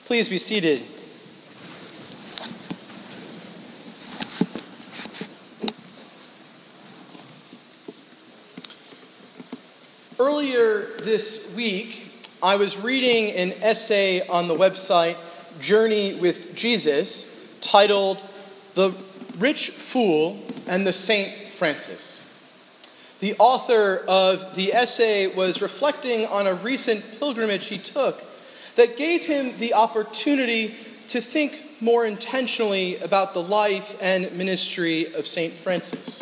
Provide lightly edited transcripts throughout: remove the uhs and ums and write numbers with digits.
Please be seated. Earlier this week, I was reading an essay on the website Journey with Jesus titled "The Rich Fool and the Saint Francis." The author of the essay was reflecting on a recent pilgrimage he took that gave him the opportunity to think more intentionally about the life and ministry of St. Francis.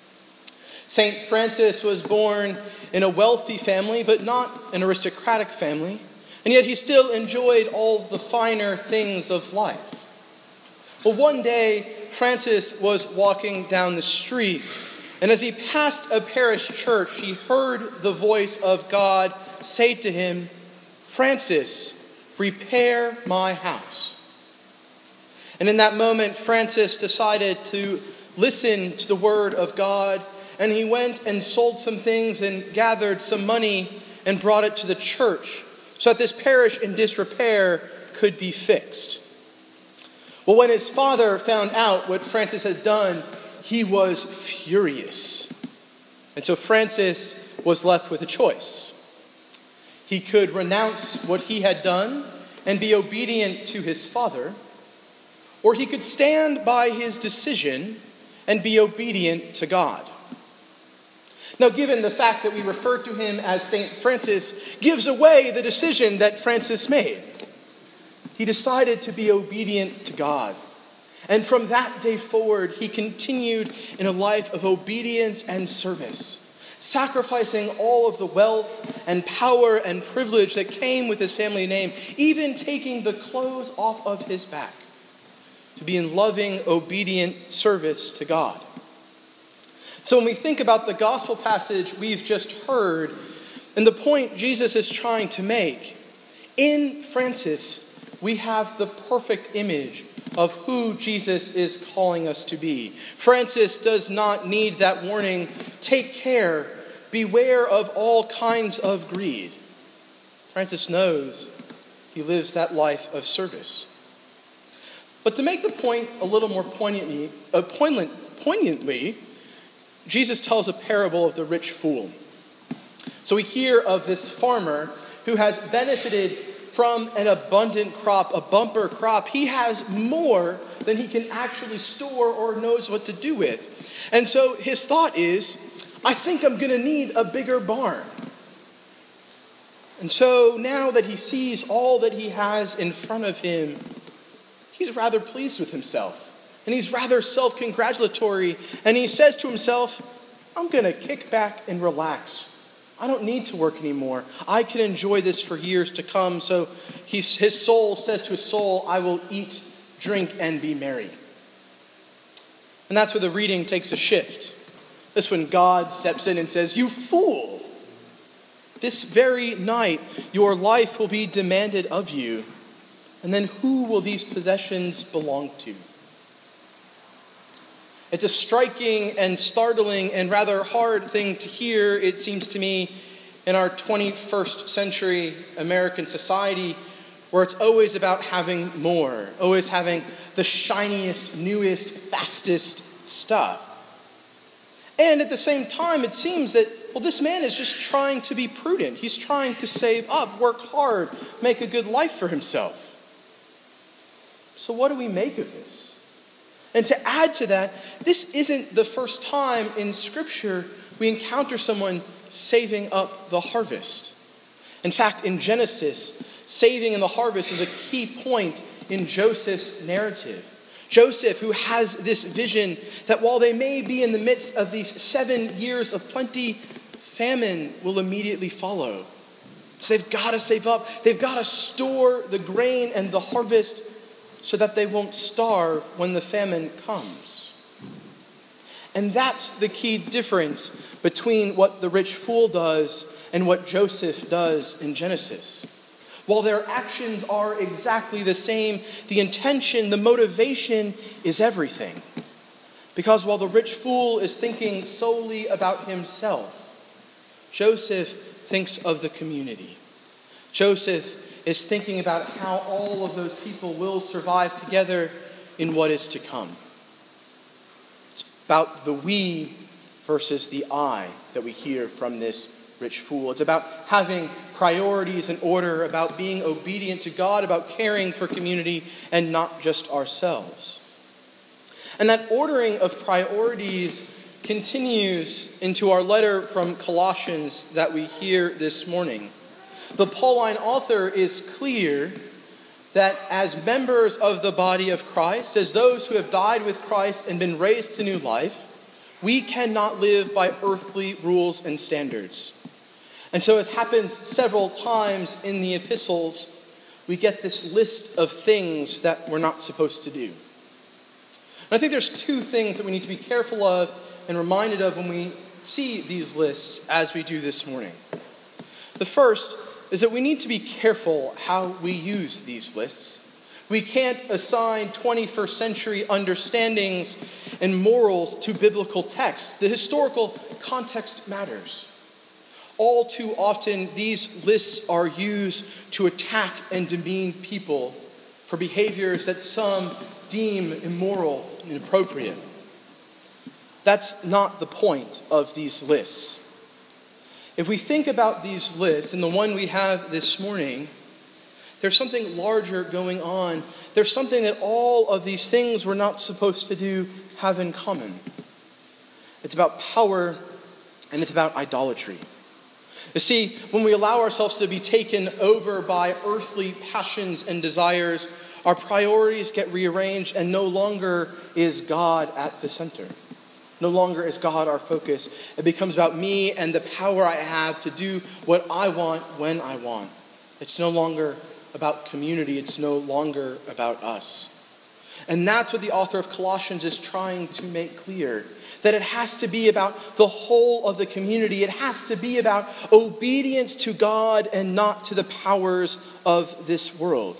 St. Francis was born in a wealthy family, but not an aristocratic family, and yet he still enjoyed all the finer things of life. Well, one day, Francis was walking down the street, and as he passed a parish church, he heard the voice of God say to him, "Francis, repair my house." And in that moment, Francis decided to listen to the word of God, and he went and sold some things and gathered some money and brought it to the church so that this parish in disrepair could be fixed. Well, when his father found out what Francis had done, he was furious. And so Francis was left with a choice. He could renounce what he had done and be obedient to his father, or he could stand by his decision and be obedient to God. Now, given the fact that we refer to him as St. Francis gives away the decision that Francis made. He decided to be obedient to God. And from that day forward, he continued in a life of obedience and service, sacrificing all of the wealth and power and privilege that came with his family name, even taking the clothes off of his back to be in loving, obedient service to God. So when we think about the gospel passage we've just heard, and the point Jesus is trying to make, in Francis, we have the perfect image of who Jesus is calling us to be. Francis does not need that warning, "Take care, beware of all kinds of greed." Francis knows he lives that life of service. But to make the point a little more poignantly, Jesus tells a parable of the rich fool. So we hear of this farmer who has benefited from an abundant crop, a bumper crop. He has more than he can actually store or knows what to do with. And so his thought is, I think I'm going to need a bigger barn. And so now that he sees all that he has in front of him, he's rather pleased with himself. And he's rather self-congratulatory. And he says to himself, I'm going to kick back and relax. I don't need to work anymore. I can enjoy this for years to come. So his soul says to his soul, I will eat, drink, and be merry. And that's where the reading takes a shift. This when God steps in and says, you fool! This very night, your life will be demanded of you. And then who will these possessions belong to? It's a striking and startling and rather hard thing to hear, it seems to me, in our 21st century American society, where it's always about having more, always having the shiniest, newest, fastest stuff. And at the same time, it seems that, this man is just trying to be prudent. He's trying to save up, work hard, make a good life for himself. So what do we make of this? And to add to that, this isn't the first time in Scripture we encounter someone saving up the harvest. In fact, in Genesis, saving in the harvest is a key point in Joseph's narrative. Joseph, who has this vision that while they may be in the midst of these 7 years of plenty, famine will immediately follow. So they've got to save up. They've got to store the grain and the harvest so that they won't starve when the famine comes. And that's the key difference between what the rich fool does and what Joseph does in Genesis. While their actions are exactly the same, the intention, the motivation is everything. Because while the rich fool is thinking solely about himself, Joseph thinks of the community. Joseph is thinking about how all of those people will survive together in what is to come. It's about the we versus the I that we hear from this rich fool. It's about having priorities in order, about being obedient to God, about caring for community and not just ourselves. And that ordering of priorities continues into our letter from Colossians that we hear this morning. The Pauline author is clear that as members of the body of Christ, as those who have died with Christ and been raised to new life, we cannot live by earthly rules and standards. And so, as happens several times in the epistles, we get this list of things that we're not supposed to do. And I think there's two things that we need to be careful of and reminded of when we see these lists as we do this morning. The first is that we need to be careful how we use these lists. We can't assign 21st century understandings and morals to biblical texts. The historical context matters. All too often, these lists are used to attack and demean people for behaviors that some deem immoral and inappropriate. That's not the point of these lists. If we think about these lists, and the one we have this morning, there's something larger going on. There's something that all of these things we're not supposed to do have in common. It's about power, and it's about idolatry. You see, when we allow ourselves to be taken over by earthly passions and desires, our priorities get rearranged, and no longer is God at the center. No longer is God our focus. It becomes about me and the power I have to do what I want when I want. It's no longer about community. It's no longer about us. And that's what the author of Colossians is trying to make clear. That it has to be about the whole of the community. It has to be about obedience to God and not to the powers of this world.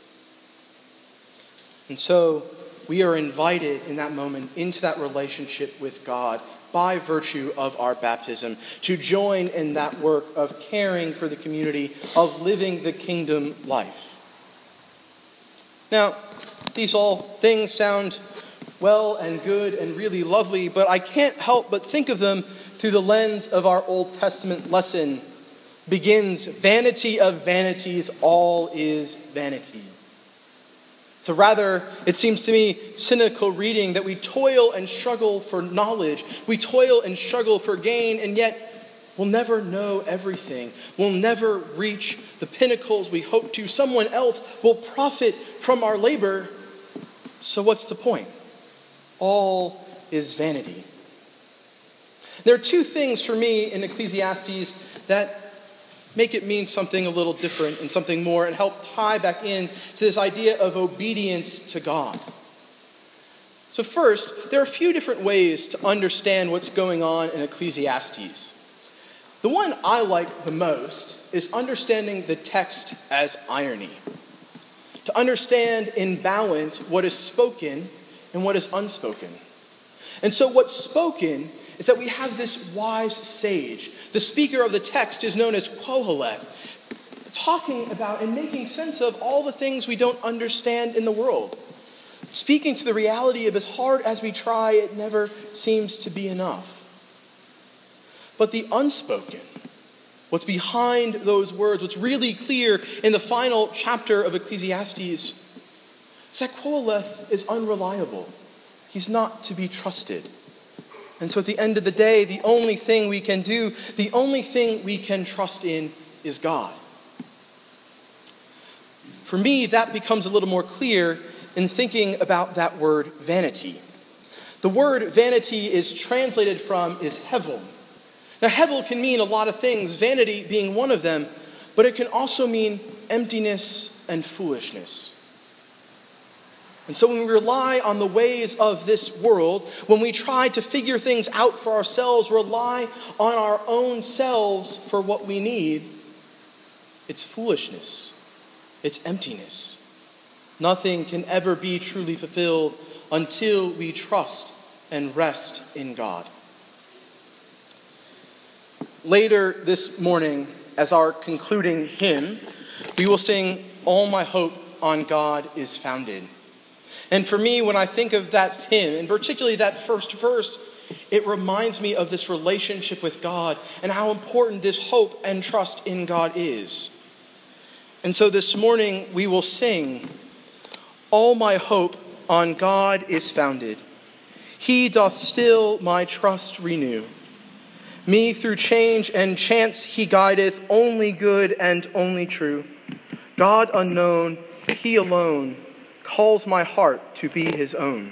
And so we are invited in that moment into that relationship with God by virtue of our baptism, to join in that work of caring for the community, of living the kingdom life. Now, these all things sound well and good and really lovely, but I can't help but think of them through the lens of our Old Testament lesson. Begins, vanity of vanities, all is vanity. So rather, it seems to me, cynical reading that we toil and struggle for knowledge. We toil and struggle for gain, and yet we'll never know everything. We'll never reach the pinnacles we hope to. Someone else will profit from our labor. So what's the point? All is vanity. There are two things for me in Ecclesiastes that make it mean something a little different and something more, and help tie back in to this idea of obedience to God. So first, there are a few different ways to understand what's going on in Ecclesiastes. The one I like the most is understanding the text as irony. To understand in balance what is spoken and what is unspoken. And so what's spoken is that we have this wise sage. The speaker of the text is known as Qoheleth, talking about and making sense of all the things we don't understand in the world. Speaking to the reality of as hard as we try, it never seems to be enough. But the unspoken, what's behind those words, what's really clear in the final chapter of Ecclesiastes, is that Qoheleth is unreliable. He's not to be trusted. And so at the end of the day, the only thing we can do, the only thing we can trust in is God. For me, that becomes a little more clear in thinking about that word vanity. The word vanity is translated from is hevel. Now, hevel can mean a lot of things, vanity being one of them, but it can also mean emptiness and foolishness. And so when we rely on the ways of this world, when we try to figure things out for ourselves, rely on our own selves for what we need, it's foolishness. It's emptiness. Nothing can ever be truly fulfilled until we trust and rest in God. Later this morning, as our concluding hymn, we will sing, "All My Hope on God is Founded." And for me, when I think of that hymn, and particularly that first verse, it reminds me of this relationship with God and how important this hope and trust in God is. And so this morning we will sing, "All my hope on God is founded. He doth still my trust renew. Me through change and chance he guideth, only good and only true. God unknown, he alone, calls my heart to be his own."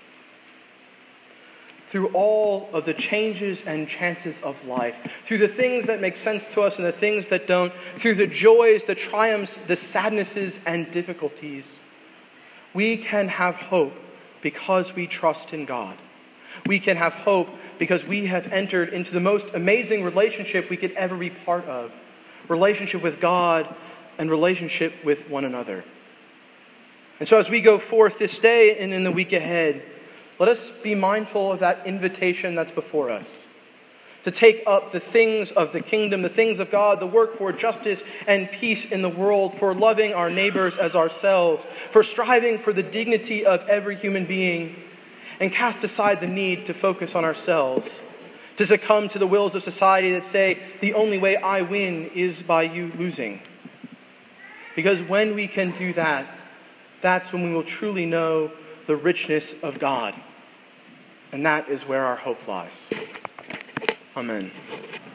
Through all of the changes and chances of life, through the things that make sense to us and the things that don't, through the joys, the triumphs, the sadnesses and difficulties, we can have hope because we trust in God. We can have hope because we have entered into the most amazing relationship we could ever be part of. Relationship with God and relationship with one another. And so as we go forth this day and in the week ahead, let us be mindful of that invitation that's before us. To take up the things of the kingdom, the things of God, the work for justice and peace in the world, for loving our neighbors as ourselves, for striving for the dignity of every human being, and cast aside the need to focus on ourselves, to succumb to the wills of society that say, the only way I win is by you losing. Because when we can do that, that's when we will truly know the richness of God. And that is where our hope lies. Amen.